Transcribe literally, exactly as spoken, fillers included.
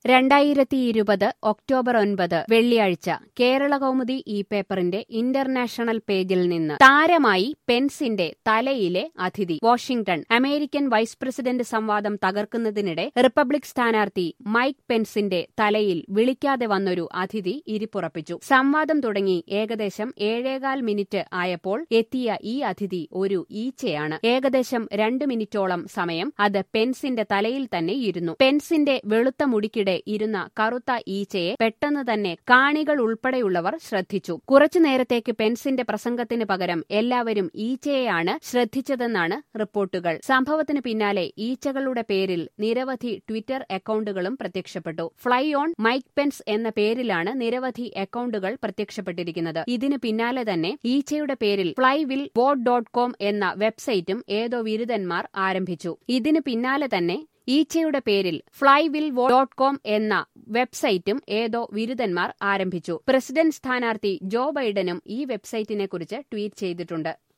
രണ്ടായിരത്തി ഇരുപത് ഒക്ടോബർ ഒൻപത് വെള്ളിയാഴ്ച കേരളകൗമുദി ഈ പേപ്പറിന്റെ ഇന്റർനാഷണൽ പേജിൽ നിന്ന് താരമായി പെൻസിന്റെ തലയിലെ അതിഥി. വാഷിംഗ്ടൺ. അമേരിക്കൻ വൈസ് പ്രസിഡന്റ് സംവാദം തകർക്കുന്നതിനിടെ റിപ്പബ്ലിക് സ്ഥാനാർത്ഥി മൈക്ക് പെൻസിന്റെ തലയിൽ വിളിക്കാതെ വന്നൊരു അതിഥി ഇരിപ്പുറപ്പിച്ചു. സംവാദം തുടങ്ങി ഏകദേശം ഏഴേകാൽ മിനിറ്റ് ആയപ്പോൾ എത്തിയ ഈ അതിഥി ഒരു ഈച്ചയാണ്. ഏകദേശം രണ്ട് മിനിറ്റോളം സമയം അത് പെൻസിന്റെ തലയിൽ തന്നെ ഇരുന്നു. പെൻസിന്റെ വെളുത്ത മുടിക്കിടെ ഇരുന്ന കറുത്ത ഈച്ചയെ പെട്ടെന്ന് തന്നെ കാണികൾ ഉൾപ്പെടെയുള്ളവർ ശ്രദ്ധിച്ചു. കുറച്ചു നേരത്തേക്ക് പെൻസിന്റെ പ്രസംഗത്തിന് പകരം എല്ലാവരും ഈച്ചയെയാണ് ശ്രദ്ധിച്ചതെന്നാണ് റിപ്പോർട്ടുകൾ. സംഭവത്തിന് പിന്നാലെ ഈച്ചകളുടെ പേരിൽ നിരവധി ട്വിറ്റർ അക്കൌണ്ടുകളും പ്രത്യക്ഷപ്പെട്ടു. ഫ്ലൈ ഓൺ മൈക്ക് പെൻസ് എന്ന പേരിലാണ് നിരവധി അക്കൌണ്ടുകൾ പ്രത്യക്ഷപ്പെട്ടിരിക്കുന്നത്. ഇതിന് പിന്നാലെ തന്നെ ഈച്ചയുടെ പേരിൽ fly will vote dot com എന്ന വെബ്സൈറ്റും ഏതോ വിരുദ്ധന്മാർ ആരംഭിച്ചു. ഇതിന് പിന്നാലെ തന്നെ ഈച്ചയുടെ പേരിൽ fly will vote dot com എന്ന വെബ്സൈറ്റും ഏതോ വിരുദ്ധന്മാർ ആരംഭിച്ചു. പ്രസിഡന്റ് സ്ഥാനാർത്ഥി ജോ ബൈഡനും ഈ വെബ്സൈറ്റിനെക്കുറിച്ച് ട്വീറ്റ് ചെയ്തിട്ടുണ്ട്.